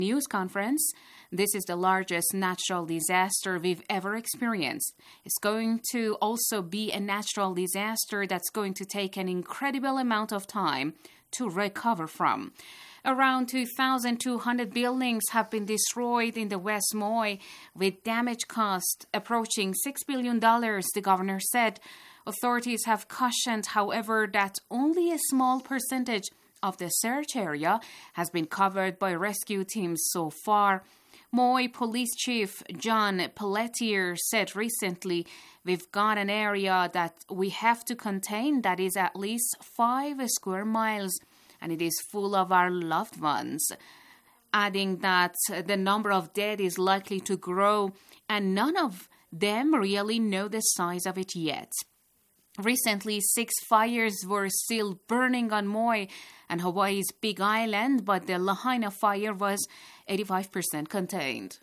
news conference. This is the largest natural disaster we've ever experienced. It's going to also be a natural disaster that's going to take an incredible amount of time to recover from. Around 2,200 buildings have been destroyed in the West Moy, with damage cost approaching $6 billion, the governor said. Authorities have cautioned, however, that only a small percentage of the search area has been covered by rescue teams so far. Moy Police Chief John Pelletier said recently, "We've got an area that we have to contain that is at least 5 square miles, and it is full of our loved ones," adding that the number of dead is likely to grow, and none of them really know the size of it yet. Recently, 6 fires were still burning on Moy and Hawaii's Big Island, but the Lahaina fire was 85% contained.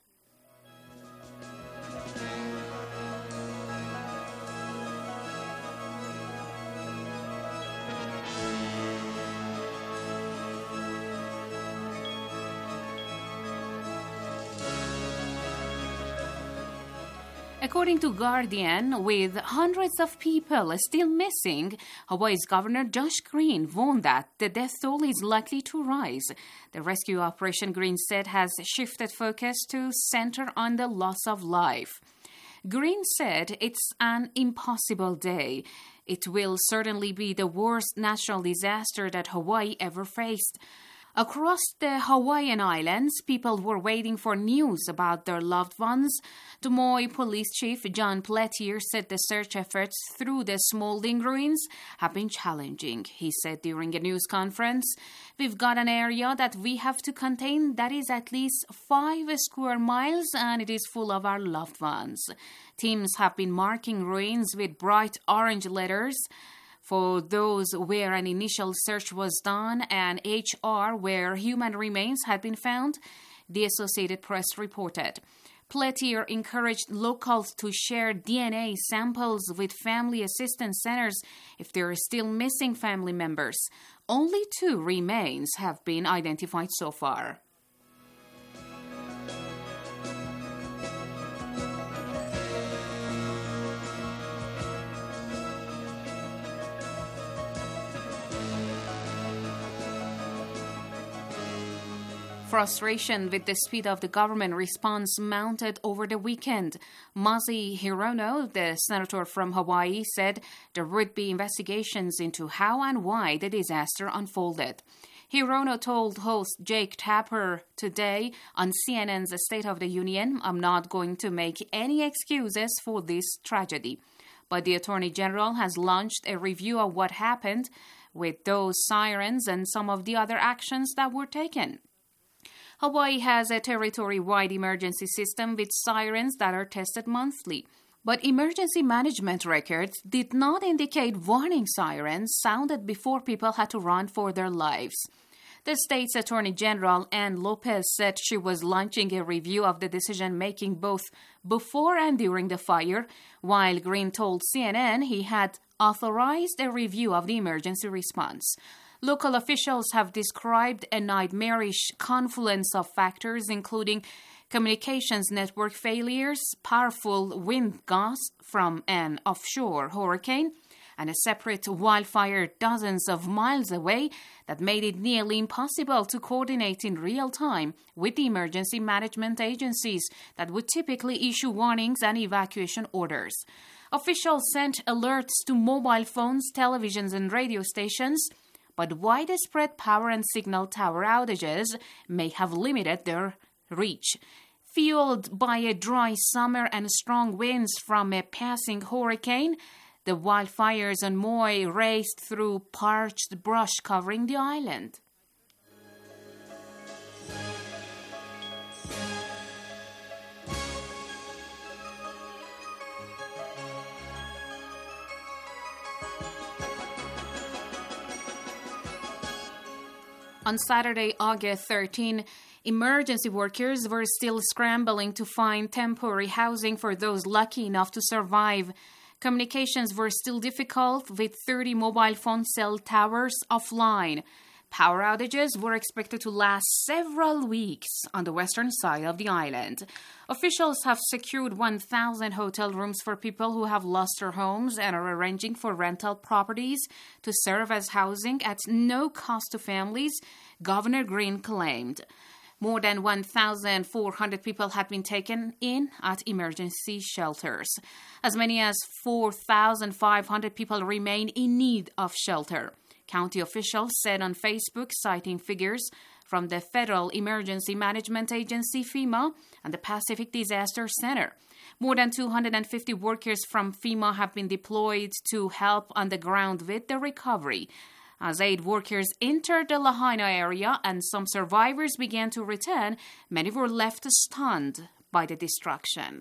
According to Guardian, with hundreds of people still missing, Hawaii's Governor Josh Green warned that the death toll is likely to rise. The rescue operation, Green said, has shifted focus to center on the loss of life. Green said it's an impossible day. It will certainly be the worst natural disaster that Hawaii ever faced. Across the Hawaiian Islands, people were waiting for news about their loved ones. The Moy Police Chief John Pelletier said the search efforts through the smoldering ruins have been challenging. He said during a news conference, "We've got an area that we have to contain that is at least 5 square miles, and it is full of our loved ones." Teams have been marking ruins with bright orange letters for those where an initial search was done, and HR where human remains had been found, the Associated Press reported. Pelletier encouraged locals to share DNA samples with family assistance centers if there are still missing family members. Only 2 remains have been identified so far. Frustration with the speed of the government response mounted over the weekend. Mazi Hirono, the senator from Hawaii, said there would be investigations into how and why the disaster unfolded. Hirono told host Jake Tapper today on CNN's State of the Union, "I'm not going to make any excuses for this tragedy." But the Attorney General has launched a review of what happened with those sirens and some of the other actions that were taken. Hawaii has a territory-wide emergency system with sirens that are tested monthly. But emergency management records did not indicate warning sirens sounded before people had to run for their lives. The state's Attorney General, Ann Lopez, said she was launching a review of the decision-making both before and during the fire, while Green told CNN he had authorized a review of the emergency response. Local officials have described a nightmarish confluence of factors, including communications network failures, powerful wind gusts from an offshore hurricane, and a separate wildfire dozens of miles away that made it nearly impossible to coordinate in real time with the emergency management agencies that would typically issue warnings and evacuation orders. Officials sent alerts to mobile phones, televisions, and radio stations, but widespread power and signal tower outages may have limited their reach. Fueled by a dry summer and strong winds from a passing hurricane, the wildfires on Moy raced through parched brush covering the island. On Saturday, August 13, emergency workers were still scrambling to find temporary housing for those lucky enough to survive. Communications were still difficult, with 30 mobile phone cell towers offline. Power outages were expected to last several weeks on the western side of the island. Officials have secured 1,000 hotel rooms for people who have lost their homes and are arranging for rental properties to serve as housing at no cost to families, Governor Green claimed. More than 1,400 people had been taken in at emergency shelters. As many as 4,500 people remain in need of shelter. County officials said on Facebook, citing figures from the Federal Emergency Management Agency, FEMA, and the Pacific Disaster Center. More than 250 workers from FEMA have been deployed to help on the ground with the recovery. As aid workers entered the Lahaina area and some survivors began to return, many were left stunned by the destruction.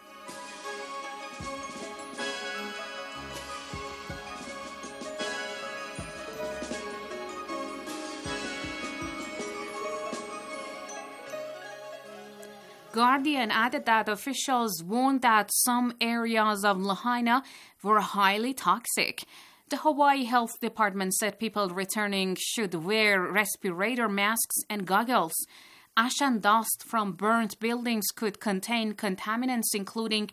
Guardian added that officials warned that some areas of Lahaina were highly toxic. The Hawaii Health Department said people returning should wear respirator masks and goggles. Ash and dust from burnt buildings could contain contaminants including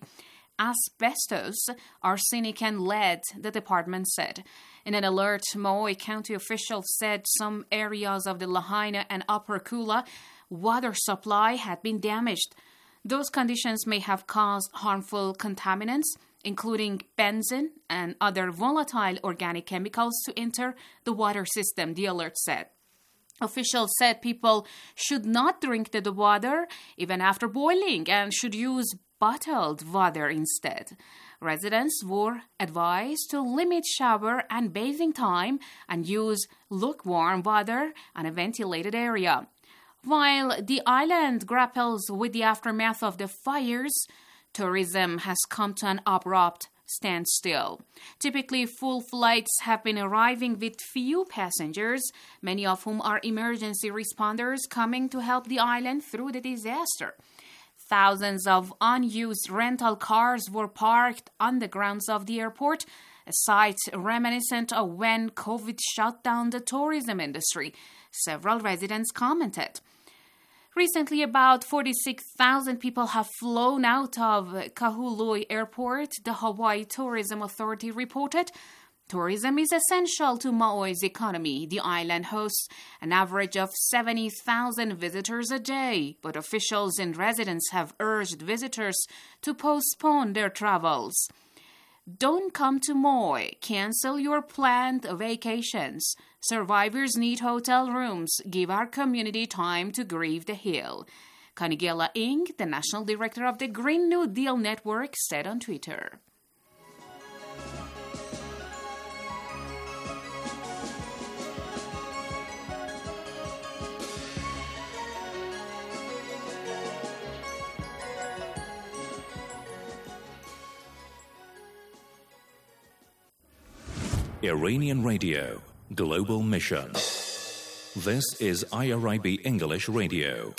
asbestos, arsenic, and lead, the department said. In an alert, Maui County officials said some areas of the Lahaina and Upper Kula water supply had been damaged. Those conditions may have caused harmful contaminants, including benzene and other volatile organic chemicals, to enter the water system, the alert said. Officials said people should not drink the water even after boiling and should use bottled water instead. Residents were advised to limit shower and bathing time and use lukewarm water in a ventilated area. While the island grapples with the aftermath of the fires, tourism has come to an abrupt standstill. Typically, full flights have been arriving with few passengers, many of whom are emergency responders coming to help the island through the disaster. Thousands of unused rental cars were parked on the grounds of the airport, a sight reminiscent of when COVID shut down the tourism industry, several residents commented. Recently, about 46,000 people have flown out of Kahului Airport, the Hawaii Tourism Authority reported. Tourism is essential to Maui's economy. The island hosts an average of 70,000 visitors a day, but officials and residents have urged visitors to postpone their travels. Don't come to Maui. Cancel your planned vacations. Survivors need hotel rooms. Give our community time to grieve the hill. Kanigela Ng, the national director of the Green New Deal Network, said on Twitter. Iranian Radio, Global Mission. This is IRIB English Radio.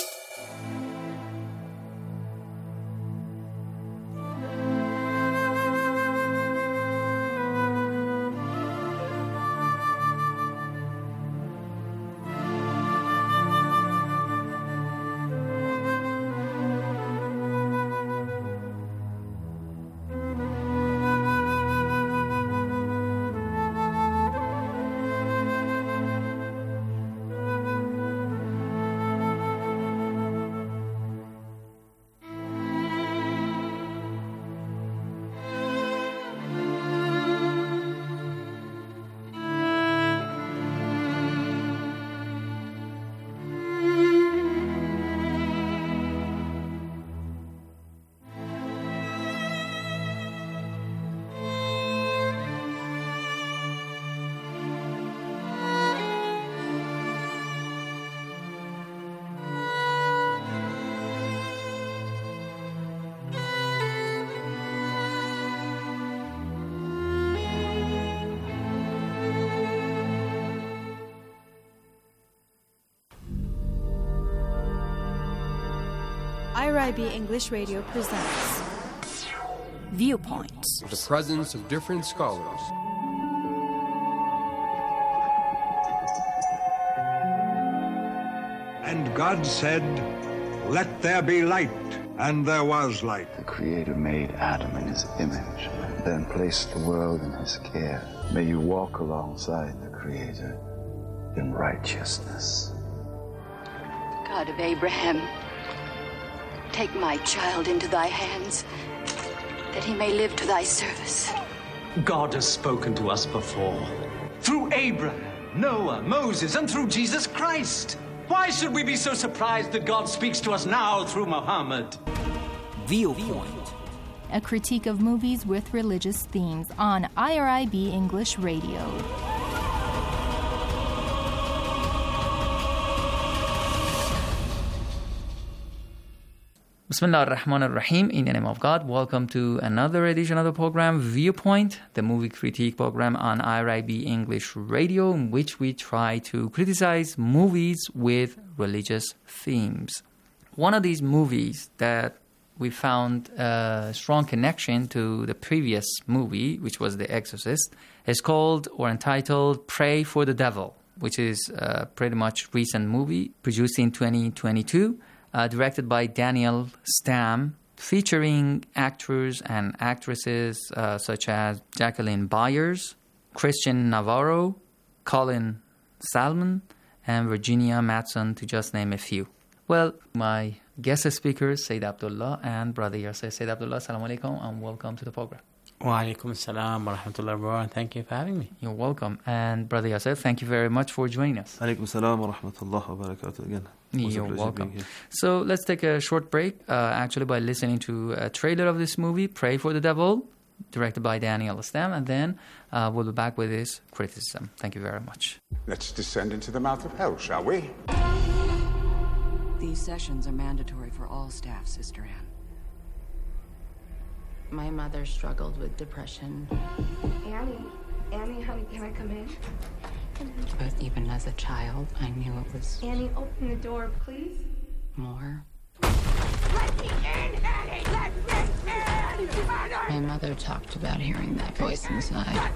IRIB English Radio presents Viewpoints. The presence of different scholars. And God said, "Let there be light," and there was light. The Creator made Adam in his image, then placed the world in his care. May you walk alongside the Creator in righteousness. God of Abraham, take my child into thy hands, that he may live to thy service. God has spoken to us before, through Abraham, Noah, Moses, and through Jesus Christ. Why should we be so surprised that God speaks to us now through Muhammad? Viewpoint, a critique of movies with religious themes on IRIB English Radio. Bismillah ar-Rahman ar-Rahim, in the name of God. Welcome to another edition of the program Viewpoint, the movie critique program on IRIB English Radio, in which we try to criticize movies with religious themes. One of these movies that we found a strong connection to the previous movie, which was The Exorcist, is called or entitled Pray for the Devil, which is a pretty much recent movie produced in 2022. Directed by Daniel Stamm, featuring actors and actresses such as Jacqueline Byers, Christian Navarro, Colin Salmon, and Virginia Madsen, to just name a few. Well, my guest speakers, Sayyid Abdullah and Brother Yasser. Sayyid Abdullah, assalamu alaikum, and welcome to the program. Wa alaikum assalam wa rahmatullahi wa barakatuh. Thank you for having me. You're welcome. And Brother Yasser, thank you very much for joining us. Alaikum assalam wa rahmatullahi wa barakatuh again. You're welcome. So let's take a short break, actually by listening to a trailer of this movie, Pray for the Devil, directed by Daniel Stamm, and then we'll be back with his criticism. Thank you very much. Let's descend into the mouth of hell, shall we? These sessions are mandatory for all staff, Sister Anne. My mother struggled with depression. Annie, honey, can I come in? But even as a child, I knew it was... Annie, open the door, please. More. Let me in, Annie! Let me in! My mother talked about hearing that voice inside.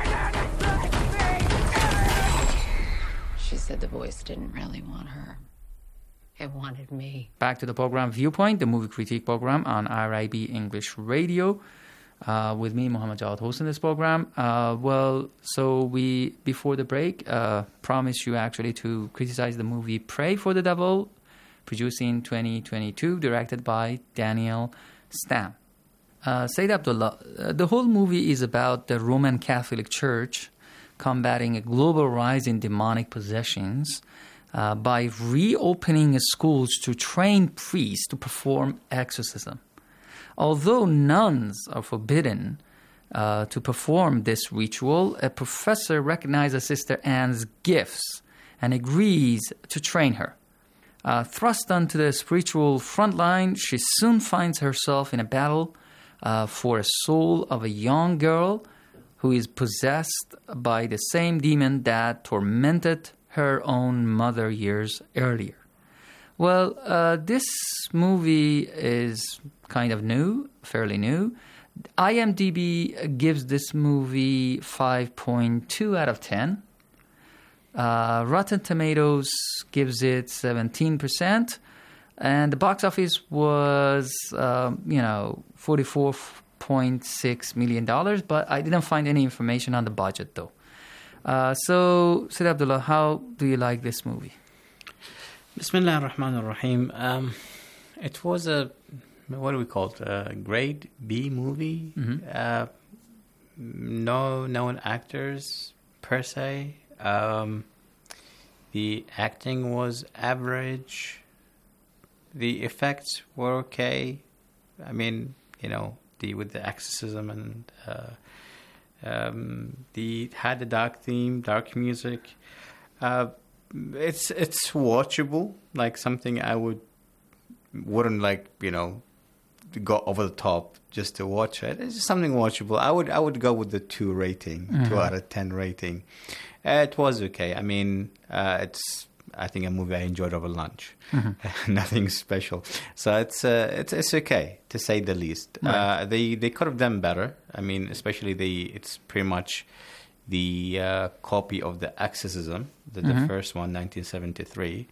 She said the voice didn't really want her. It wanted me. Back to the program Viewpoint, the movie critique program on IRIB English Radio. With me, Muhammad Jawad, hosting this program. So we, before the break, promised you actually to criticize the movie Pray for the Devil, produced in 2022, directed by Daniel Stamm. Sayyid Abdullah, the whole movie is about the Roman Catholic Church combating a global rise in demonic possessions by reopening schools to train priests to perform exorcism. Although nuns are forbidden to perform this ritual, a professor recognizes Sister Anne's gifts and agrees to train her. Thrust onto the spiritual front line, she soon finds herself in a battle for a soul of a young girl who is possessed by the same demon that tormented her own mother years earlier. Well, this movie is kind of new, fairly new. IMDb gives this movie 5.2 out of 10. Rotten Tomatoes gives it 17%. And the box office was, $44.6 million. But I didn't find any information on the budget, though. So, Sayyid Abdullah, how do you like this movie? Bismillah ar-Rahman ar-Rahim. It was a grade B movie. Mm-hmm. No known actors per se. The acting was average. The effects were okay. I mean, with the exorcism and had the dark theme, dark music. It's watchable, like something I wouldn't go over the top just to watch it. It's just something watchable. I would go with the 2 rating, Mm-hmm. 2 out of 10 rating. It was okay. I mean, it's I think a movie I enjoyed over lunch. Mm-hmm. Nothing special. So it's okay to say the least. Right. They could have done better. I mean, especially it's pretty much the copy of The Exorcism, the first one, 1973.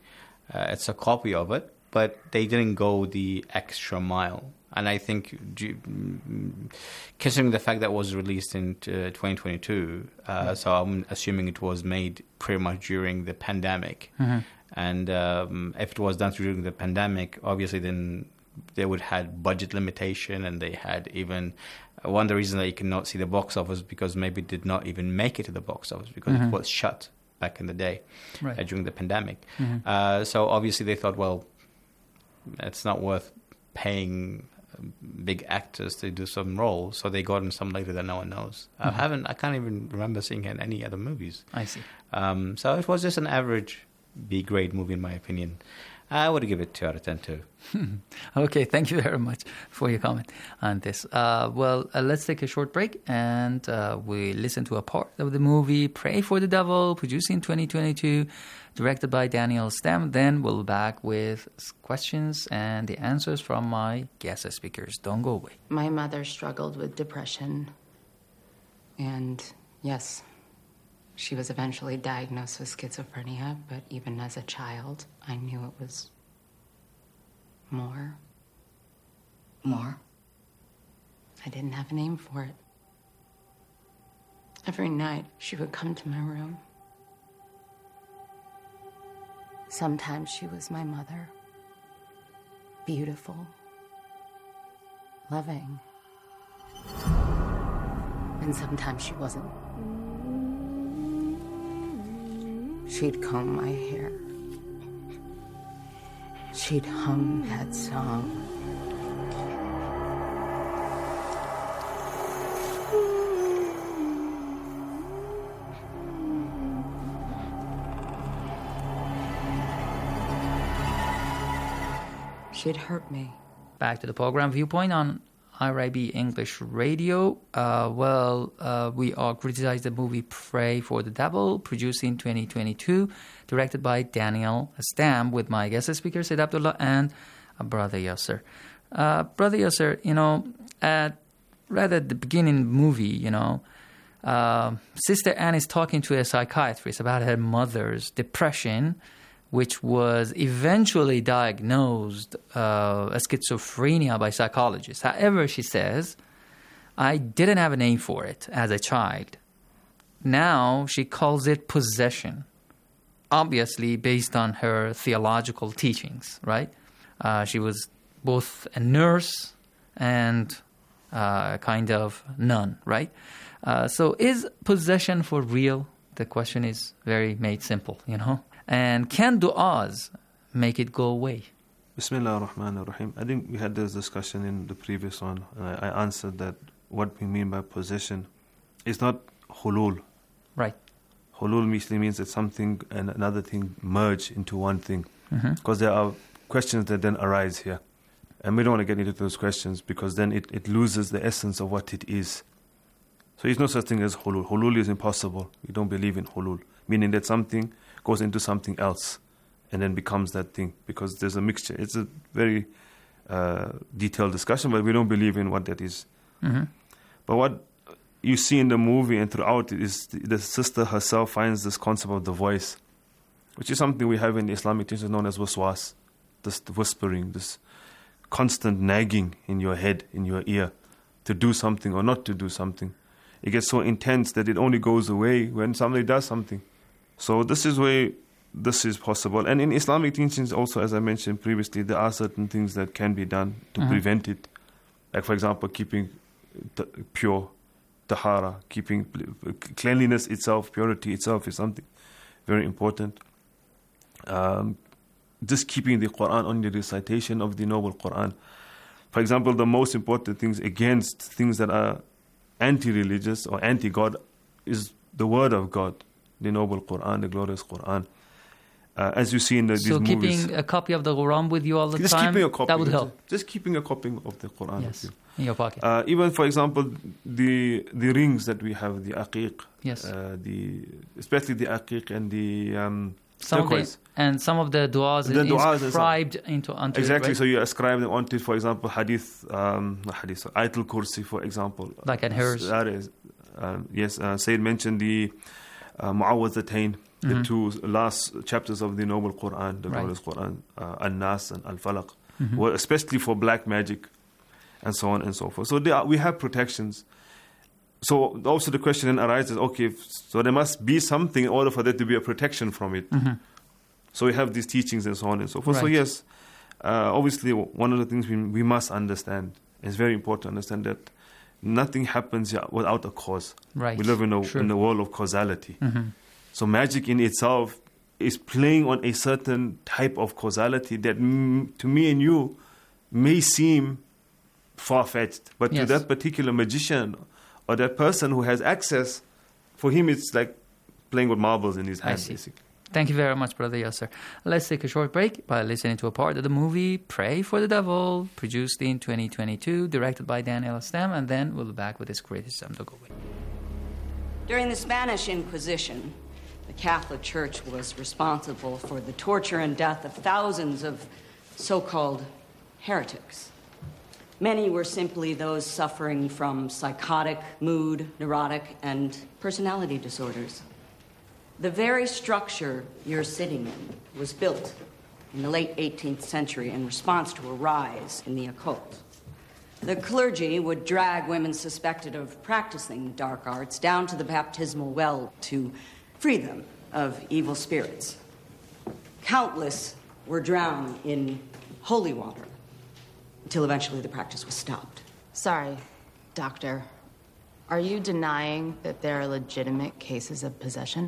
It's a copy of it, but they didn't go the extra mile. And I think, considering the fact that it was released in 2022, so I'm assuming it was made pretty much during the pandemic. Mm-hmm. And if it was done during the pandemic, obviously then they would have budget limitation, and they had even one of the reasons that you cannot see the box office because maybe it did not even make it to the box office because it was shut back in the day during the pandemic. So obviously they thought, well, it's not worth paying big actors to do some roles, so they got in some later that no one knows. I can't even remember seeing it in any other movies. I see. So it was just an average B-grade movie in my opinion. I would give it 2 out of 10 too. Okay, thank you very much for your comment on this. Let's take a short break and we listen to a part of the movie Pray for the Devil, produced in 2022, directed by Daniel Stem. Then we'll be back with questions and the answers from my guest speakers. Don't go away. My mother struggled with depression, and yes, she was eventually diagnosed with schizophrenia, but even as a child, I knew it was more. More? I didn't have a name for it. Every night, she would come to my room. Sometimes she was my mother. Beautiful. Loving. And sometimes she wasn't. She'd comb my hair. She'd hum that song. She'd hurt me. Back to the program Viewpoint on IRIB English Radio. We all criticized the movie Pray for the Devil, produced in 2022, directed by Daniel Stam, with my guest speaker Said Abdullah and Brother Yasser. Brother Yasser, right at the beginning of the movie, Sister Anne is talking to a psychiatrist about her mother's depression, which was eventually diagnosed as schizophrenia by psychologists. However, she says, I didn't have a name for it as a child. Now she calls it possession, obviously based on her theological teachings, right? She was both a nurse and kind of nun, right? So is possession for real? The question is very made simple, And can du'as make it go away? Bismillah ar-Rahman ar-Rahim. I think we had this discussion in the previous one. I answered that what we mean by possession is not hulul. Right. Hulul means that something and another thing merge into one thing. Because there are questions that then arise here. And we don't want to get into those questions because then it loses the essence of what it is. So there's no such thing as hulul. Hulul is impossible. We don't believe in hulul. Meaning that something goes into something else and then becomes that thing because there's a mixture. It's a very detailed discussion, but we don't believe in what that is. But what you see in the movie and throughout it is the sister herself finds this concept of the voice, which is something we have in the Islamic teachings known as waswas, this whispering, this constant nagging in your head, in your ear, to do something or not to do something. It gets so intense that it only goes away when somebody does something. So this is where this is possible. And in Islamic teachings also, as I mentioned previously, there are certain things that can be done to prevent it. Like, for example, keeping pure, tahara, keeping cleanliness itself, purity itself is something very important. Just keeping the Quran on the recitation of the Noble Quran. For example, the most important things against things that are anti-religious or anti-God is the word of God. The Noble Quran, the glorious Quran. As you see in these movies. So keeping a copy of the Quran with you all the time, keeping a copy, that would help? Just keeping a copy of the Quran with you. In your pocket. Even, for example, the rings that we have, the aqiq. Yes. Especially the aqiq and the turquoise. And some of the du'as is inscribed onto exactly, it, right? So you ascribe them onto it, for example, Ayatul Kursi, for example. Like at hers. That is, yes, Sayyid mentioned the Mu'awwazatayn. the two last chapters of the Noble Quran, the glorious Quran, An-Nas and Al-Falaq, especially for black magic and so on and so forth. So we have protections. So also the question then arises, okay, so there must be something in order for there to be a protection from it. So we have these teachings and so on and so forth. So yes, obviously one of the things we must understand, it's very important to understand that nothing happens without a cause. Right. We live in a world of causality. So magic in itself is playing on a certain type of causality that to me and you may seem far-fetched, but to that particular magician or that person who has access, for him it's like playing with marbles in his hand, basically. Thank you very much, Brother Yasser. Let's take a short break by listening to a part of the movie Pray for the Devil, produced in 2022, directed by Daniel Stam, and then we'll be back with his criticism to go with. During the Spanish Inquisition, the Catholic Church was responsible for the torture and death of thousands of so-called heretics. Many were simply those suffering from psychotic, mood, neurotic, and personality disorders. The very structure you're sitting in was built in the late 18th century in response to a rise in the occult. The clergy would drag women suspected of practicing dark arts down to the baptismal well to free them of evil spirits. Countless were drowned in holy water until eventually the practice was stopped. Sorry, Doctor. Are you denying that there are legitimate cases of possession?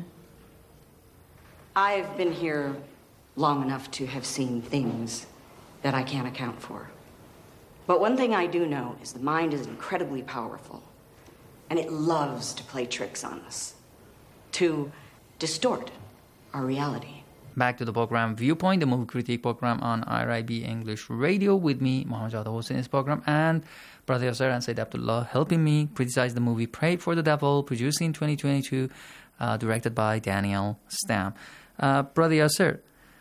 I've been here long enough to have seen things that I can't account for. But one thing I do know is the mind is incredibly powerful, and it loves to play tricks on us, to distort our reality. Back to the program Viewpoint, the movie critique program on IRIB English Radio, with me, Mohammed Jawad Hossain, in this program, and Brother Yasser and Sayyid Abdullah helping me criticize the movie Pray for the Devil, produced in 2022, directed by Daniel Stam. Brother Yasser,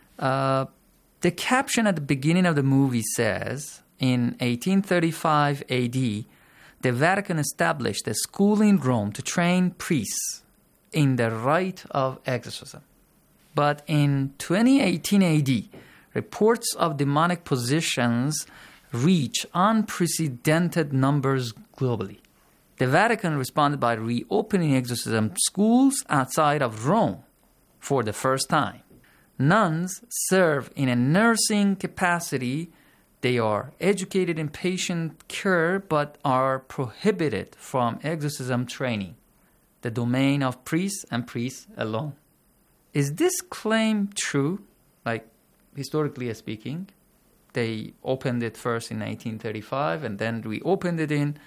the caption at the beginning of the movie says, in 1835 AD, the Vatican established a school in Rome to train priests in the rite of exorcism. But in 2018 AD, reports of demonic possessions reach unprecedented numbers globally. The Vatican responded by reopening exorcism schools outside of Rome for the first time. Nuns serve in a nursing capacity. They are educated in patient care but are prohibited from exorcism training, the domain of priests and priests alone. Is this claim true? Like, historically speaking, they opened it first in 1935 and then reopened it in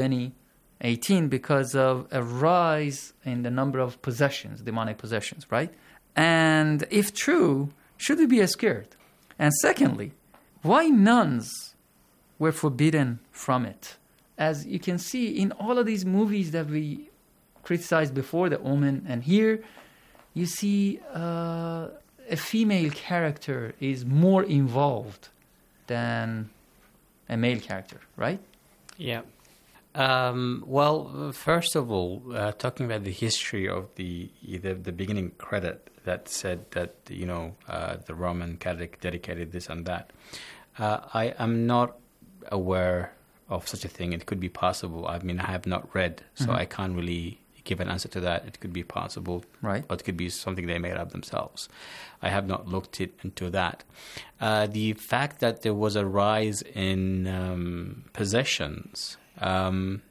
2018 because of a rise in the number of possessions, demonic possessions, right? And if true, should we be scared? And secondly, why nuns were forbidden from it? As you can see in all of these movies that we criticized before, The Omen, and here you see a female character is more involved than a male character, right? Yeah. Well, first of all, talking about the history of the beginning credit that said that, the Roman Catholic dedicated this and that, I am not aware of such a thing. It could be possible. I mean, I have not read, so I can't really give an answer to that. It could be possible, right? Or it could be something they made up themselves. I have not looked into that. The fact that there was a rise in possessions, I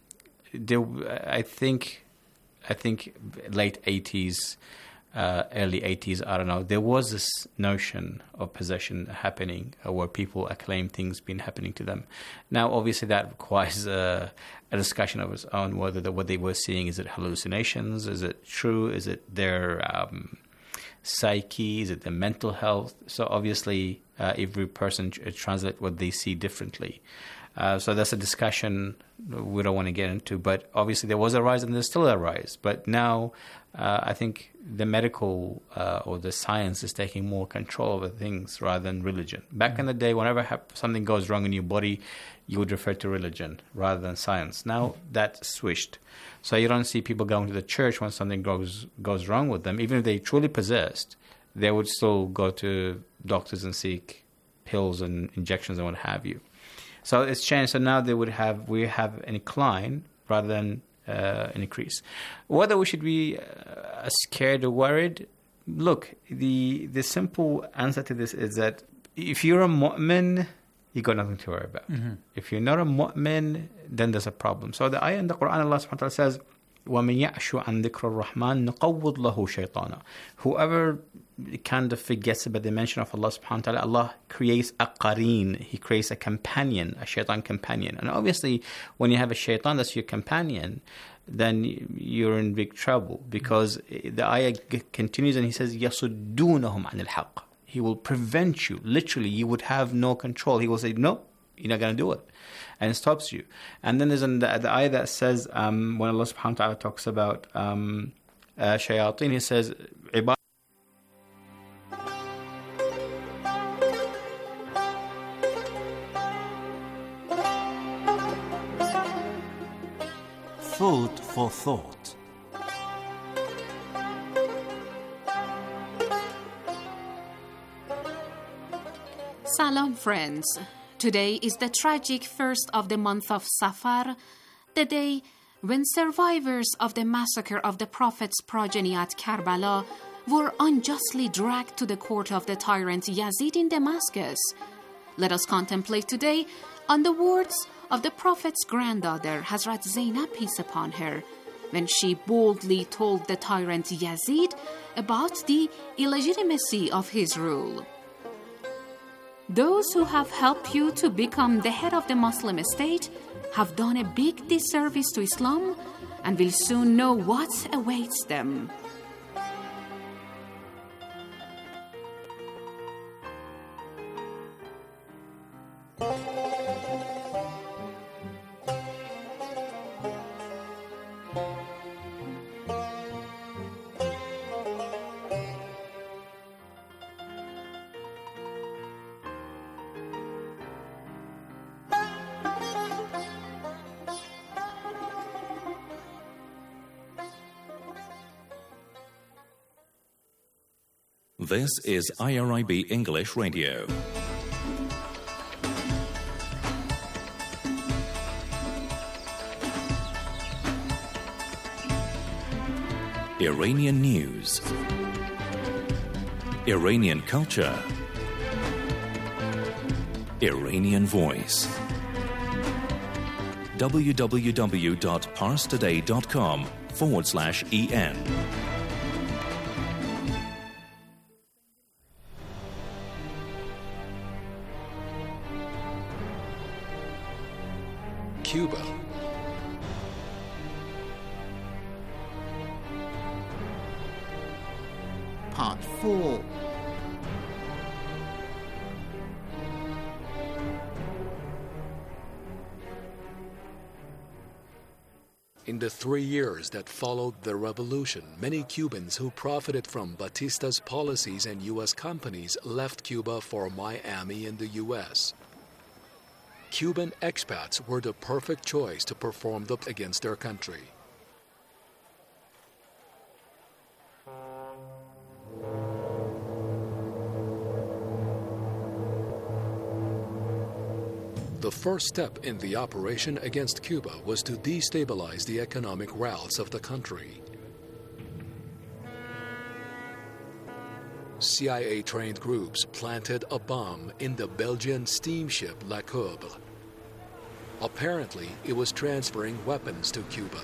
think late 80s, early 80s, I don't know, there was this notion of possession happening where people acclaim things been happening to them. Now, obviously, that requires a discussion of its own, whether what they were seeing, is it hallucinations, is it true, is it their psyche, is it their mental health? So obviously, every person translates what they see differently. So that's a discussion we don't want to get into. But obviously there was a rise and there's still a rise. But now I think the medical or the science is taking more control over things rather than religion. Back in the day, whenever something goes wrong in your body, you would refer to religion rather than science. Now that's switched. So you don't see people going to the church when something goes wrong with them. Even if they truly possessed, they would still go to doctors and seek pills and injections and what have you. So it's changed. So now we have an decline rather than an increase. Whether we should be scared or worried, look, the simple answer to this is that if you're a mu'min, you got nothing to worry about. Mm-hmm. If you're not a mu'min, then there's a problem. So the ayah in the Quran, Allah subhanahu wa ta'ala says, وَمَنْ يَعْشُ عَنْ ذِكْرِ الرَّحْمَنِ نُقَوِّضْ لَهُ شَيْطَانًا. Whoever kind of forgets about the mention of Allah subhanahu wa ta'ala, Allah creates a qareen. He creates a companion, a shaitan companion. And obviously, when you have a shaitan that's your companion, then you're in big trouble. Because the ayah continues and he says, يَصُدُّونَهُمْ عَنِ الْحَقِّ. He will prevent you. Literally, you would have no control. He will say, no, you're not going to do it. And stops you. And then there's the ayah that says, when Allah subhanahu wa ta'ala talks about shayateen, he says, Food for thought. Salam, friends. Today is the tragic first of the month of Safar, the day when survivors of the massacre of the Prophet's progeny at Karbala were unjustly dragged to the court of the tyrant Yazid in Damascus. Let us contemplate today on the words of the Prophet's granddaughter, Hazrat Zainab, peace upon her, when she boldly told the tyrant Yazid about the illegitimacy of his rule. Those who have helped you to become the head of the Muslim state have done a big disservice to Islam and will soon know what awaits them. This is IRIB English Radio. Iranian news, Iranian culture, Iranian voice. www.parstoday.com/EN. Cuba. Part 4. In the 3 years that followed the revolution, many Cubans who profited from Batista's policies and U.S. companies left Cuba for Miami in the U.S. Cuban expats were the perfect choice to perform the against their country. The first step in the operation against Cuba was to destabilize the economic routes of the country. CIA-trained groups planted a bomb in the Belgian steamship La Courbe. Apparently, it was transferring weapons to Cuba.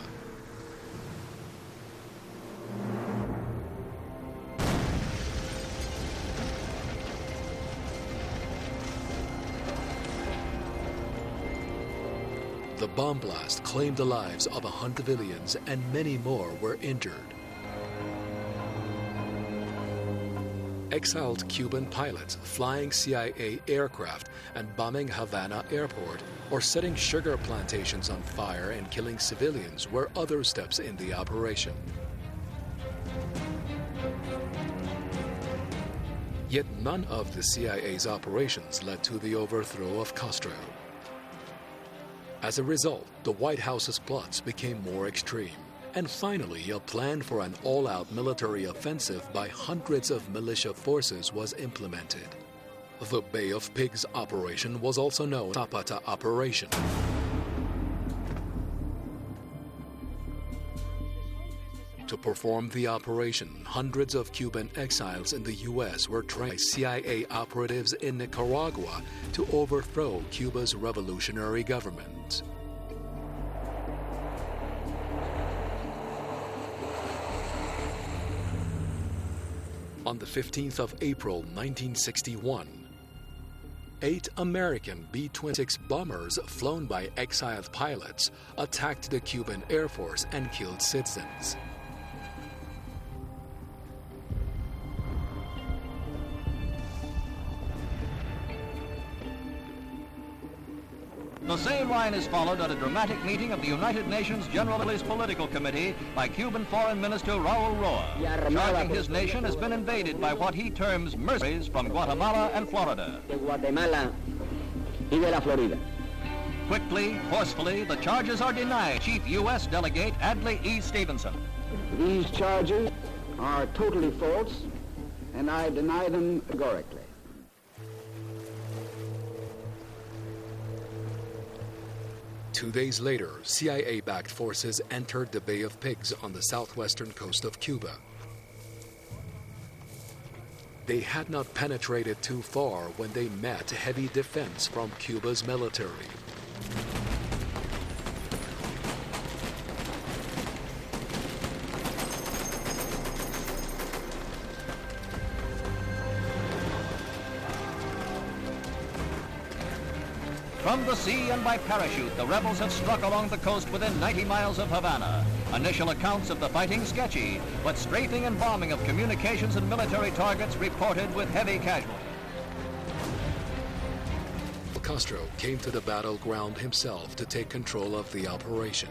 The bomb blast claimed the lives of 100 civilians and many more were injured. exiled Cuban pilots flying CIA aircraft and bombing Havana airport, or setting sugar plantations on fire and killing civilians were other steps in the operation. Yet none of the CIA's operations led to the overthrow of Castro. As a result, the White House's plots became more extreme. And finally, a plan for an all-out military offensive by hundreds of militia forces was implemented. The Bay of Pigs operation was also known as Zapata Operation. To perform the operation, hundreds of Cuban exiles in the U.S. were trained by CIA operatives in Nicaragua to overthrow Cuba's revolutionary government. On the 15th of April 1961, 8 American B-26 bombers flown by exiled pilots attacked the Cuban Air Force and killed citizens. The same line is followed at a dramatic meeting of the United Nations General Political Committee by Cuban Foreign Minister Raul Roa, charging his nation has been invaded by what he terms mercenaries from Guatemala and Florida. Quickly, forcefully, the charges are denied. Chief U.S. Delegate Adlai E. Stevenson. These charges are totally false, and I deny them categorically. 2 days later, CIA-backed forces entered the Bay of Pigs on the southwestern coast of Cuba. They had not penetrated too far when they met heavy defense from Cuba's military. From the sea and by parachute, the rebels have struck along the coast within 90 miles of Havana. Initial accounts of the fighting sketchy, but strafing and bombing of communications and military targets reported with heavy casualties. Castro came to the battleground himself to take control of the operation.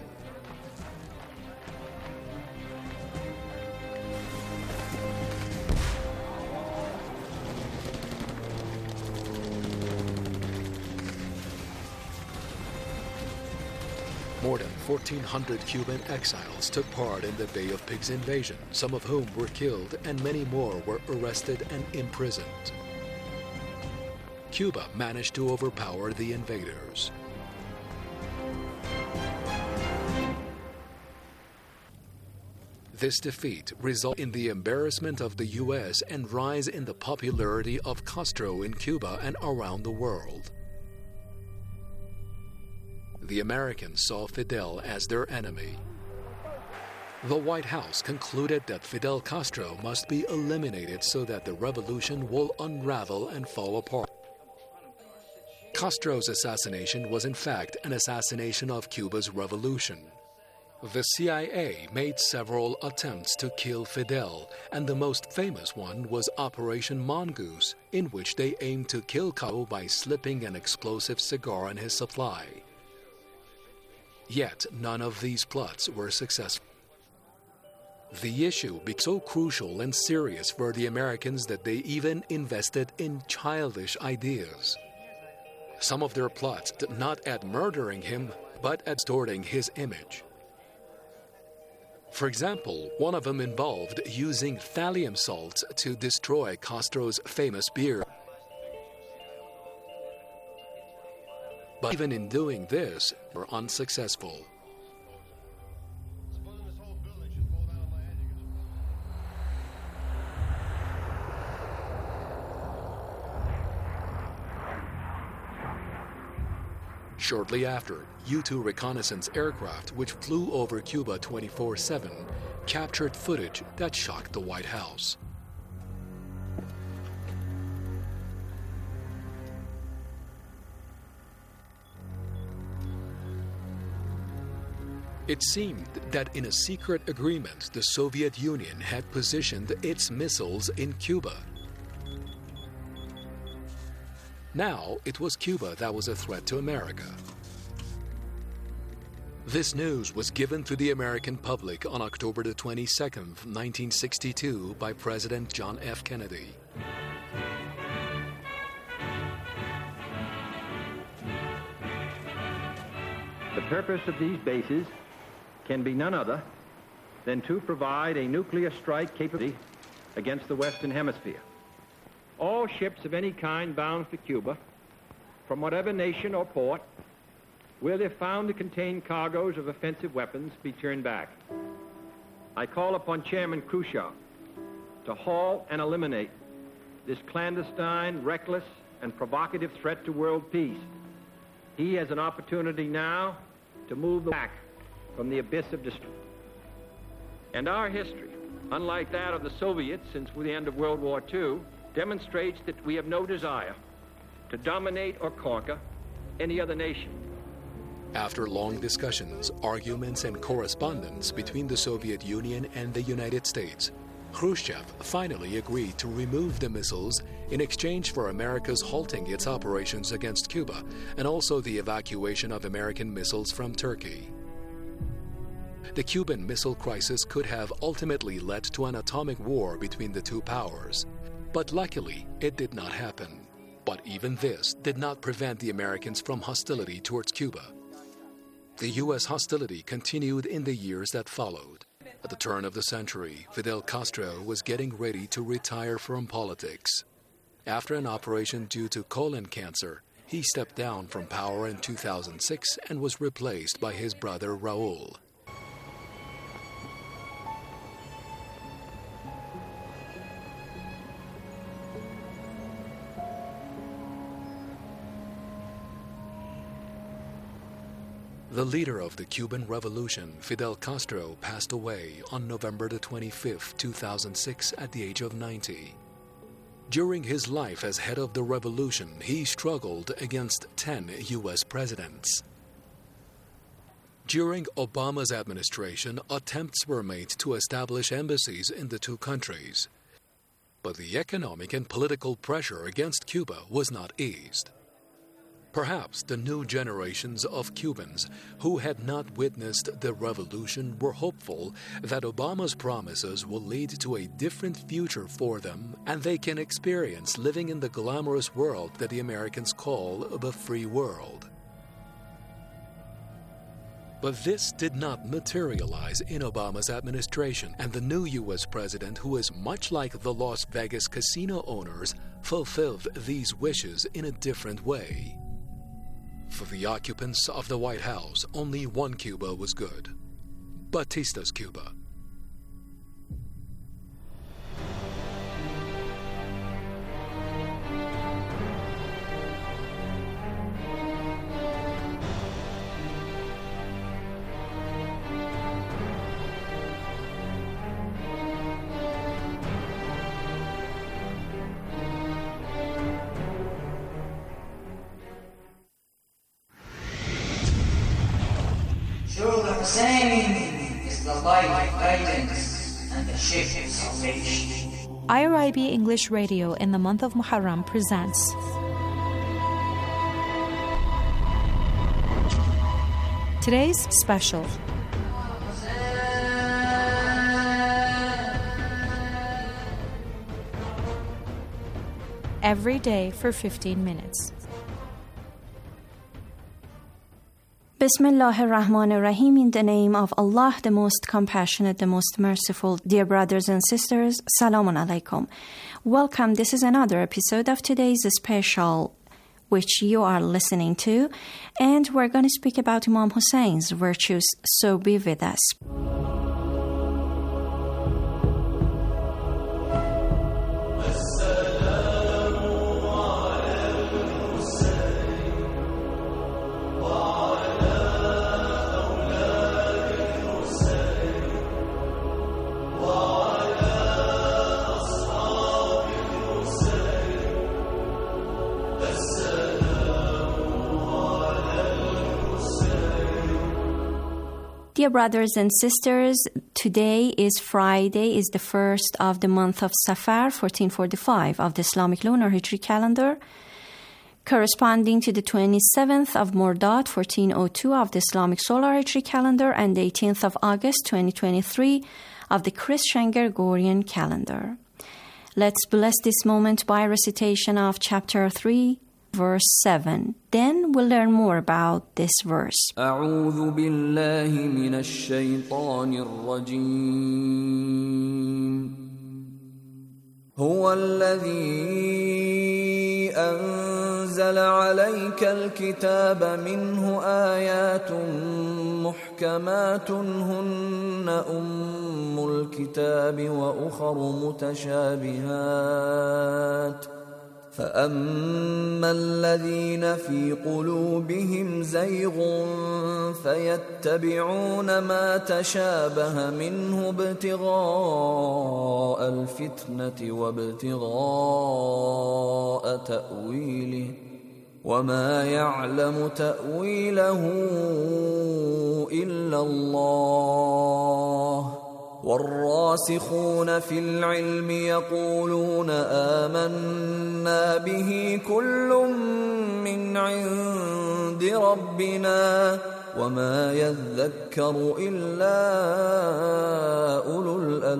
More than 1,400 Cuban exiles took part in the Bay of Pigs invasion, some of whom were killed and many more were arrested and imprisoned. Cuba managed to overpower the invaders. This defeat resulted in the embarrassment of the U.S. and rise in the popularity of Castro in Cuba and around the world. The Americans saw Fidel as their enemy. The White House concluded that Fidel Castro must be eliminated so that the revolution will unravel and fall apart. Castro's assassination was in fact an assassination of Cuba's revolution. The CIA made several attempts to kill Fidel, and the most famous one was Operation Mongoose, in which they aimed to kill Castro by slipping an explosive cigar in his supply. Yet none of these plots were successful. The issue became so crucial and serious for the Americans that they even invested in childish ideas. Some of their plots did not at murdering him, but at distorting his image. For example, one of them involved using thallium salts to destroy Castro's famous beard. But even in doing this, they were unsuccessful. Shortly after, U-2 reconnaissance aircraft, which flew over Cuba 24/7, captured footage that shocked the White House. It seemed that in a secret agreement, the Soviet Union had positioned its missiles in Cuba. Now it was Cuba that was a threat to America. This news was given to the American public on October the 22nd, 1962 by President John F. Kennedy. The purpose of these bases can be none other than to provide a nuclear strike capability against the Western Hemisphere. All ships of any kind bound for Cuba, from whatever nation or port, where they're found to contain cargoes of offensive weapons, be turned back. I call upon Chairman Khrushchev to halt and eliminate this clandestine, reckless, and provocative threat to world peace. He has an opportunity now to move back from the abyss of destruction. And our history, unlike that of the Soviets since the end of World War II, demonstrates that we have no desire to dominate or conquer any other nation. After long discussions, arguments, and correspondence between the Soviet Union and the United States, Khrushchev finally agreed to remove the missiles in exchange for America's halting its operations against Cuba and also the evacuation of American missiles from Turkey. The Cuban Missile Crisis could have ultimately led to an atomic war between the two powers, but luckily it did not happen. But even this did not prevent the Americans from hostility towards Cuba. The U.S. hostility continued in the years that followed. At the turn of the century, Fidel Castro was getting ready to retire from politics. After an operation due to colon cancer, he stepped down from power in 2006 and was replaced by his brother Raul. The leader of the Cuban Revolution, Fidel Castro, passed away on November the 25th, 2006 at the age of 90. During his life as head of the revolution, he struggled against 10 U.S. presidents. During Obama's administration, attempts were made to establish embassies in the two countries. But the economic and political pressure against Cuba was not eased. Perhaps the new generations of Cubans who had not witnessed the revolution were hopeful that Obama's promises will lead to a different future for them and they can experience living in the glamorous world that the Americans call the free world. But this did not materialize in Obama's administration, and the new U.S. president, who is much like the Las Vegas casino owners, fulfilled these wishes in a different way. For the occupants of the White House, only one Cuba was good: Batista's Cuba. IRIB English Radio in the month of Muharram presents today's special. Every day for 15 minutes. Bismillah ar-Rahman ar-Rahim, in the name of Allah, the most compassionate, the most merciful. Dear brothers and sisters, Salamun Alaikum. Welcome. This is another episode of today's special, which you are listening to, and we're going to speak about Imam Hussein's virtues, so be with us. Dear brothers and sisters, today is Friday, is the first of the month of Safar, 1445 of the Islamic lunar Hijri calendar. corresponding to the 27th of Mordad 1402 of the Islamic Solar Hijri calendar and the 18th of August 2023 of the Christian Gregorian calendar. Let's bless this moment by recitation of chapter 3, verse 7. Then we'll learn more about this verse. أعوذ بالله من الشيطان الرجيم هو الذي أنزل عليك الكتاب منه آيات محكمات هن أم الكتاب وأخر متشابهات فأما الذين في قلوبهم زيغ فيتبعون ما تشابه منه ابتغاء الفتنة وابتغاء تأويله وما يعلم تأويله إلا الله والراسخون في العلم يقولون آمنا به كل من عند ربنا وما يذكر إلا أولو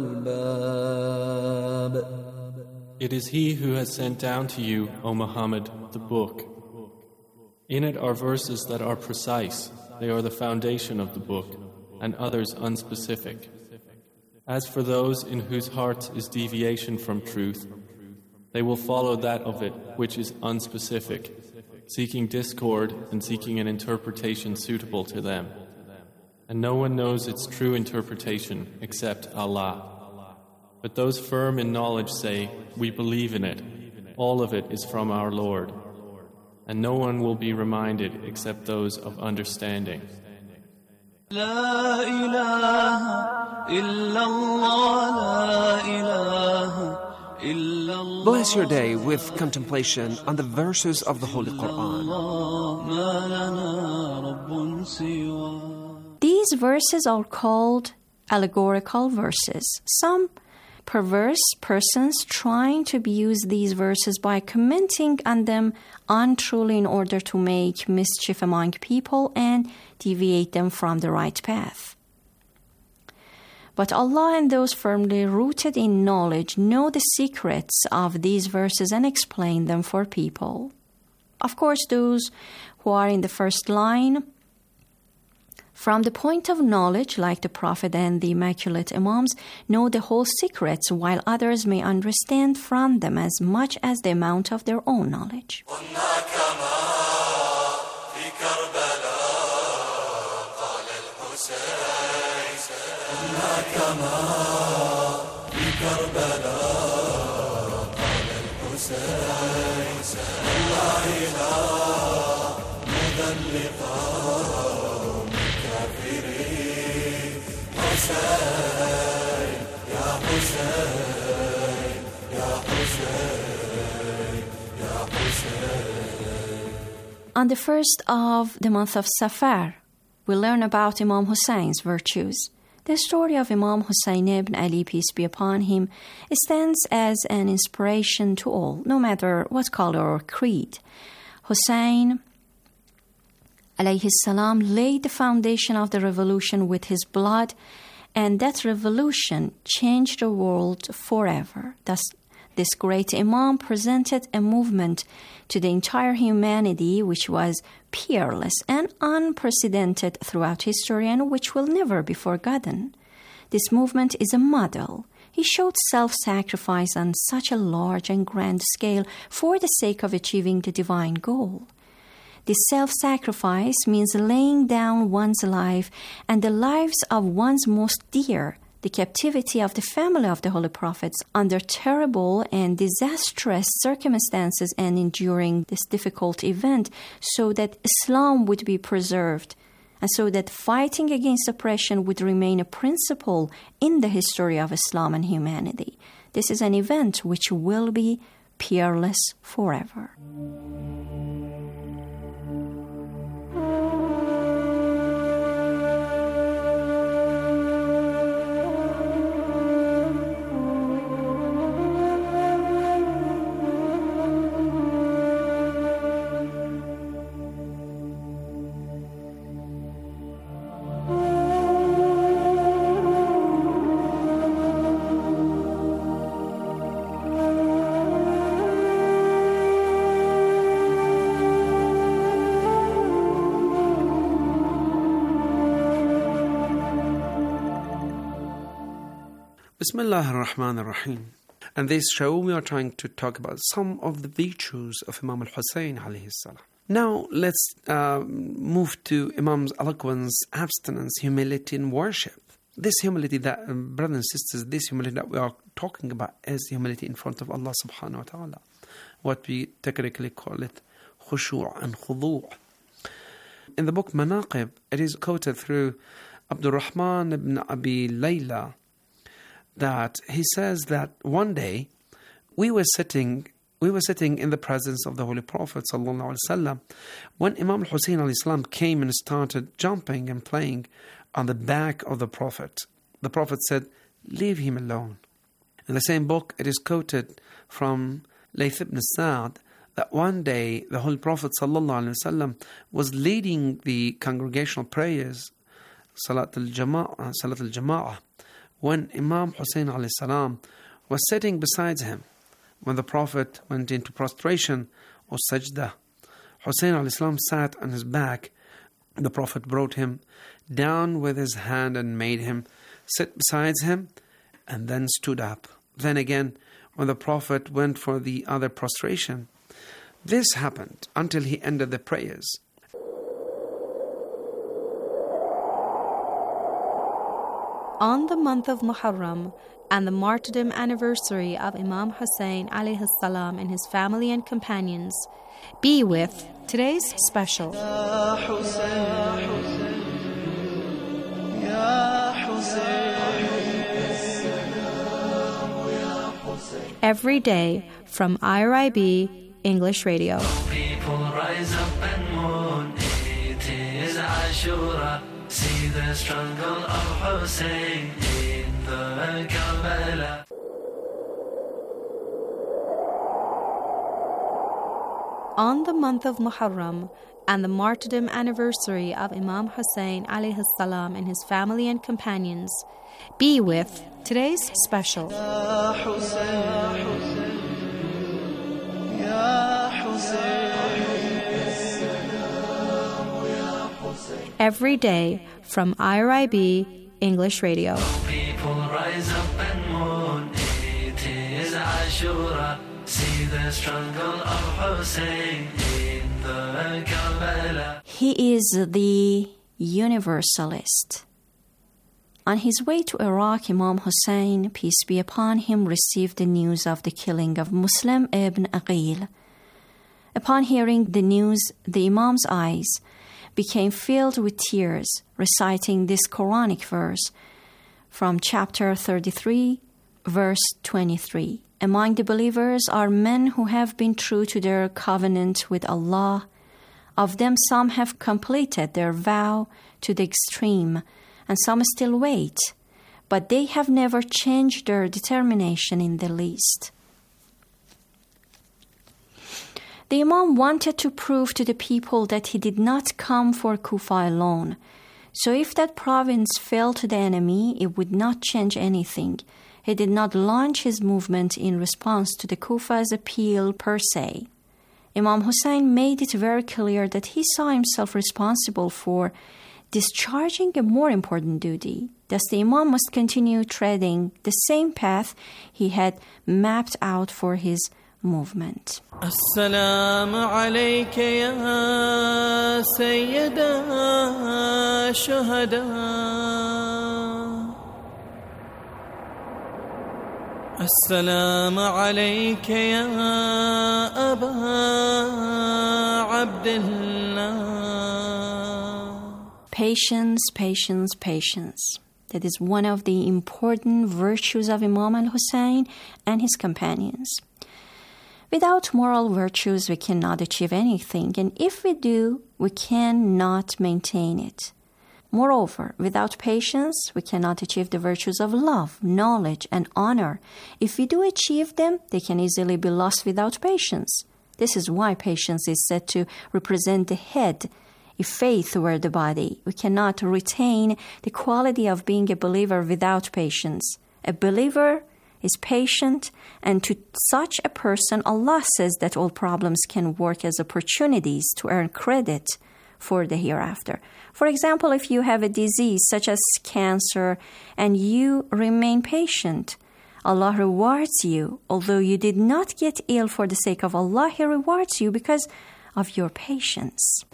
الألباب. It is He who has sent down to you, O Muhammad, the book. In it are verses that are precise, they are the foundation of the book, and others unspecific. As for those in whose hearts is deviation from truth, they will follow that of it which is unspecific, seeking discord and seeking an interpretation suitable to them. And no one knows its true interpretation except Allah. But those firm in knowledge say, we believe in it. All of it is from our Lord. And no one will be reminded except those of understanding. لا إله إلا الله لا إله إلا الله. Bless your day with contemplation on the verses of the Holy Quran. ما لنا رب سوى. These verses are called allegorical verses. Some perverse persons trying to abuse these verses by commenting on them untruly in order to make mischief among people and deviate them from the right path. But Allah and those firmly rooted in knowledge know the secrets of these verses and explain them for people. Of course, those who are in the first line, from the point of knowledge, like the Prophet and the Immaculate Imams, know the whole secrets, while others may understand from them as much as the amount of their own knowledge. On the first of the month of Safar, we learn about Imam Hussein's virtues. The story of Imam Hussein ibn Ali, peace be upon him, stands as an inspiration to all, no matter what color or creed. Hussein alayhi salam laid the foundation of the revolution with his blood, and that revolution changed the world forever. Thus, this great Imam presented a movement to the entire humanity which was peerless and unprecedented throughout history and which will never be forgotten. This movement is a model. He showed self-sacrifice on such a large and grand scale for the sake of achieving the divine goal. This self-sacrifice means laying down one's life and the lives of one's most dear, the captivity of the family of the Holy Prophets under terrible and disastrous circumstances and enduring this difficult event so that Islam would be preserved and so that fighting against oppression would remain a principle in the history of Islam and humanity. This is an event which will be peerless forever. Bismillah ar-Rahman ar-Rahim. And this show we are trying to talk about some of the virtues of Imam al-Hussein alayhi salam. Now let's move to Imam's eloquence, abstinence, humility and worship. This humility that, brothers and sisters, this humility that we are talking about is humility in front of Allah subhanahu wa ta'ala. What we technically call it khushu' and khudu'. In the book Manaqib, it is quoted through Abdul Rahman ibn Abi Layla that he says that one day we were sitting in the presence of the Holy Prophet sallallahu alaihi wasallam when Imam al-Hussein alayhi salam came and started jumping and playing on the back of the Prophet. The Prophet said, "Leave him alone." In the same book, it is quoted from Layth ibn Sa'd that one day the Holy Prophet ﷺ was leading the congregational prayers, Salat al-Jama'ah, when Imam Hussein ﷺ was sitting beside him. When the Prophet went into prostration or sajda, Hussein ﷺ sat on his back. The Prophet brought him down with his hand and made him sit beside him and then stood up. Then again, when the Prophet went for the other prostration, this happened until he ended the prayers. On the month of Muharram and the martyrdom anniversary of Imam Hussein alayhi salam and his family and companions, be with today's special. Every day from IRIB English Radio. People rise up and mourn, it is Ashura. See the struggle of Hussein in the Karbala. On the month of Muharram and the martyrdom anniversary of Imam Hussein alayhi salam and his family and companions, be with today's special. Every day from IRIB English Radio. People rise up and mourn, it is Ashura. See the struggle of Hussein in the Karbala. He is the universalist. On his way to Iraq, Imam Hussein, peace be upon him, received the news of the killing of Muslim ibn Aqil. Upon hearing the news, the Imam's eyes became filled with tears, reciting this Quranic verse from chapter 33, verse 23. Among the believers are men who have been true to their covenant with Allah. Of them, some have completed their vow to the extreme, and some still wait, but they have never changed their determination in the least. The Imam wanted to prove to the people that he did not come for Kufa alone. So if that province fell to the enemy, it would not change anything. He did not launch his movement in response to the Kufa's appeal per se. Imam Hussein made it very clear that he saw himself responsible for discharging a more important duty. Thus, the Imam must continue treading the same path he had mapped out for his movement. Assalamu alayka ya sayyida shuhada. Assalamu alayka ya Aba Abdullah. Patience, patience, patience. That is one of the important virtues of Imam al-Hussein and his companions. Without moral virtues, we cannot achieve anything, and if we do, we cannot maintain it. Moreover, without patience, we cannot achieve the virtues of love, knowledge, and honor. If we do achieve them, they can easily be lost without patience. This is why patience is said to represent the head, if faith were the body. We cannot retain the quality of being a believer without patience. A believer is patient, and to such a person, Allah says that all problems can work as opportunities to earn credit for the hereafter. For example, if you have a disease such as cancer and you remain patient, Allah rewards you. Although you did not get ill for the sake of Allah, He rewards you because of your patience.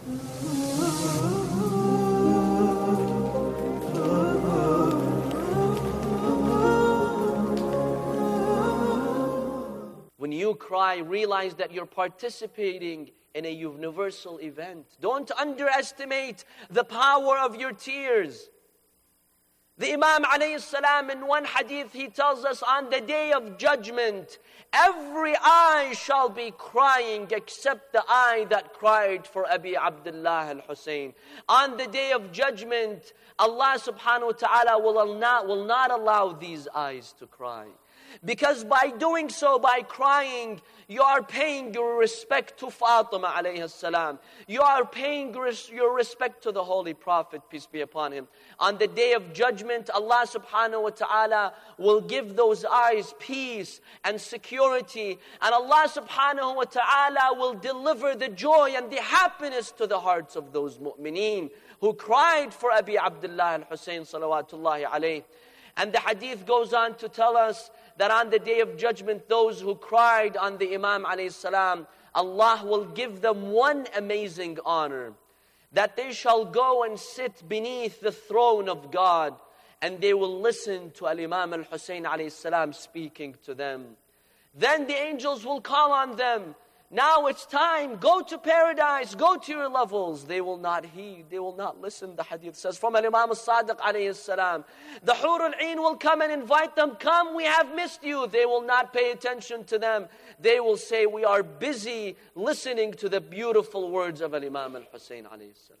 When you cry, realize that you're participating in a universal event. Don't underestimate the power of your tears. The Imam alayhi salam, in one hadith, he tells us on the day of judgment, every eye shall be crying except the eye that cried for Abi Abdullah al-Hussein. On the day of judgment, Allah subhanahu wa ta'ala will not allow these eyes to cry. Because by doing so, by crying, you are paying your respect to Fatima alayhi salam. You are paying your respect to the Holy Prophet, peace be upon him. On the day of judgment, Allah subhanahu wa ta'ala will give those eyes peace and security. And Allah subhanahu wa ta'ala will deliver the joy and the happiness to the hearts of those mu'mineen who cried for Abi Abdullah al-Hussein salawatullahi alayhi. And the hadith goes on to tell us that on the day of judgment, those who cried on the Imam alayhi salam, Allah will give them one amazing honor, that they shall go and sit beneath the throne of God, and they will listen to Al-Imam al-Hussein alayhi salam speaking to them. Then the angels will call on them, now it's time, go to paradise, go to your levels. They will not heed, they will not listen. The hadith says from Imam al-Sadiq alayhi salam, the Hur al-Ain will come and invite them, come, we have missed you. They will not pay attention to them. They will say, we are busy listening to the beautiful words of Imam al-Hussein alayhi salam.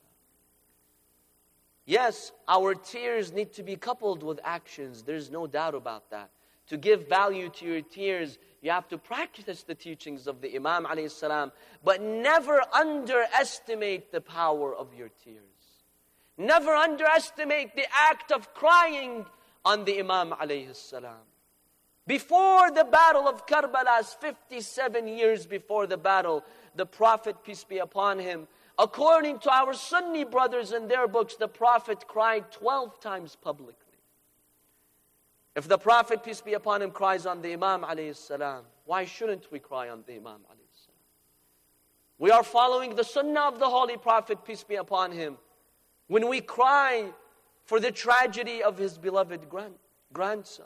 Yes, our tears need to be coupled with actions. There's no doubt about that. To give value to your tears, you have to practice the teachings of the Imam alayhi salam, but never underestimate the power of your tears. Never underestimate the act of crying on the Imam alayhi salam. Before the battle of Karbala, 57 years before the battle, the Prophet, peace be upon him, according to our Sunni brothers in their books, the Prophet cried 12 times publicly. If the Prophet, peace be upon him, cries on the Imam alayhi salam, why shouldn't we cry on the Imam alayhi salam? We are following the sunnah of the Holy Prophet, peace be upon him, when we cry for the tragedy of his beloved grandson.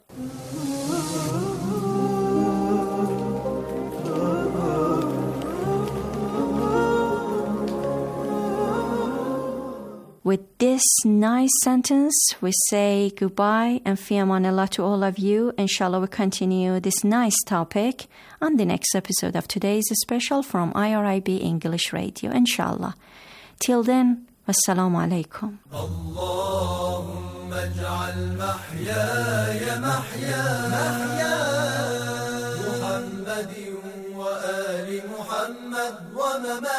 With this nice sentence, we say goodbye and fi amanillah to all of you. Inshallah, we continue this nice topic on the next episode of today's special from IRIB English Radio. Inshallah. Till then, wassalamu alaikum. Allahumma ij'al mahyaya mahya Muhammadin wa ali Muhammad wa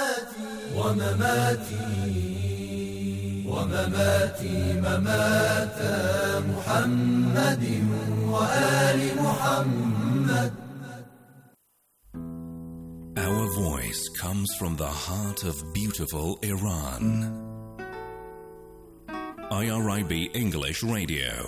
mamati ومماتي ممات محمد وآل محمد. Our voice comes from the heart of beautiful Iran. IRIB English Radio.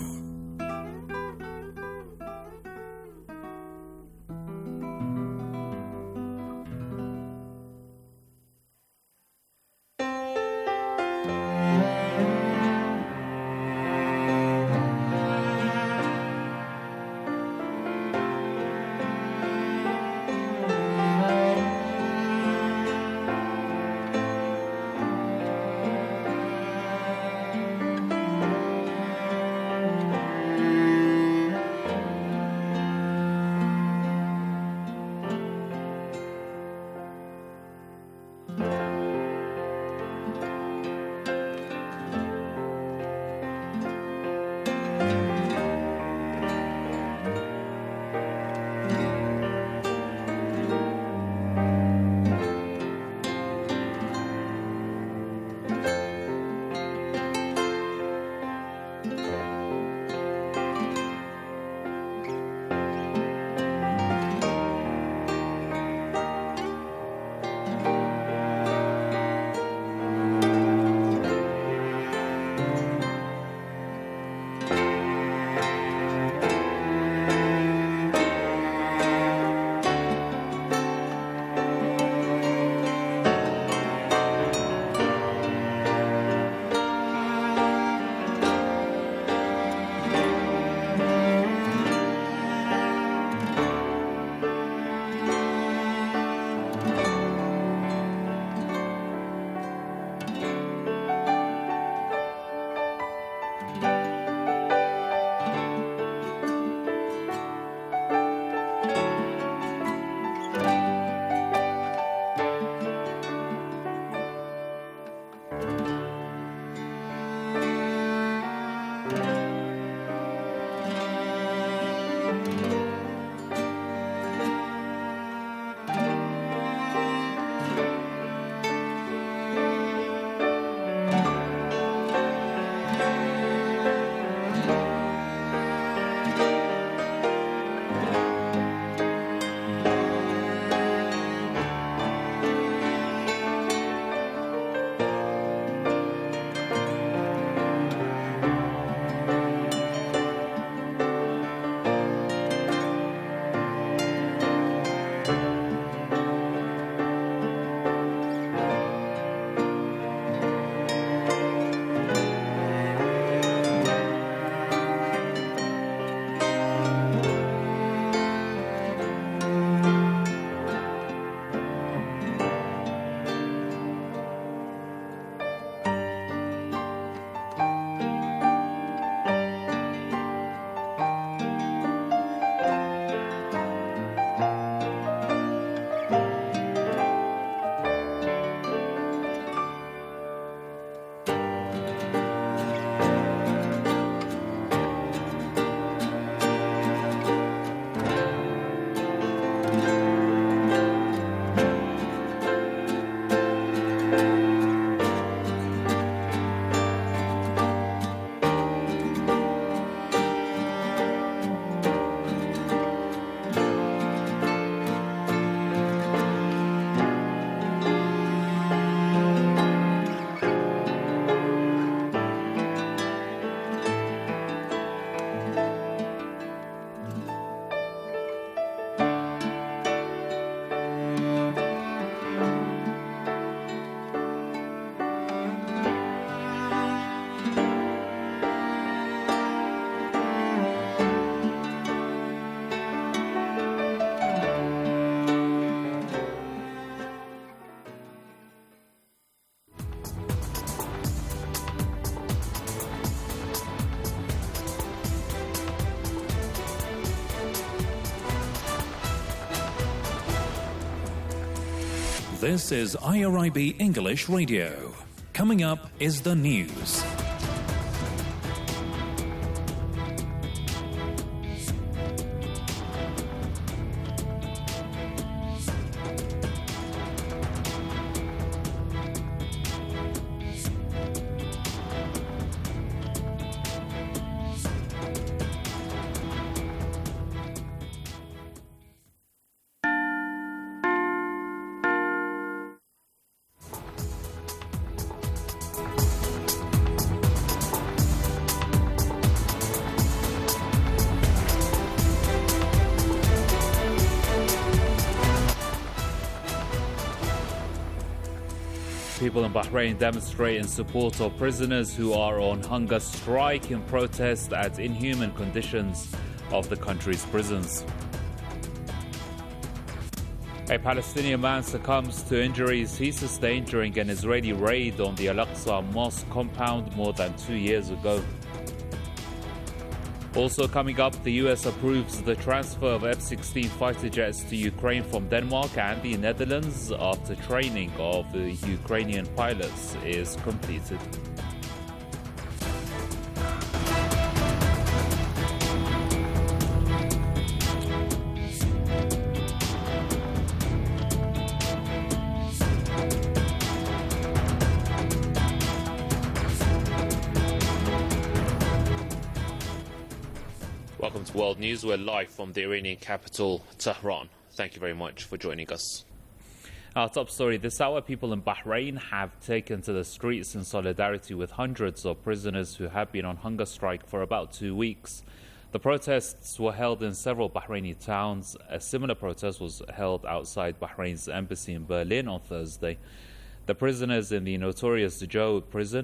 This is IRIB English Radio. Coming up is the news. People in Bahrain demonstrate in support of prisoners who are on hunger strike in protest at inhuman conditions of the country's prisons. A Palestinian man succumbs to injuries he sustained during an Israeli raid on the Al-Aqsa Mosque compound more than 2 years ago. Also coming up, the US approves the transfer of F-16 fighter jets to Ukraine from Denmark and the Netherlands after training of the Ukrainian pilots is completed. Welcome to World News. We're live from the Iranian capital, Tehran. Thank you very much for joining us. Our top story this hour: people in Bahrain have taken to the streets in solidarity with hundreds of prisoners who have been on hunger strike for about 2 weeks. The protests were held in several Bahraini towns. A similar protest was held outside Bahrain's embassy in Berlin on Thursday. The prisoners in the notorious Joe prison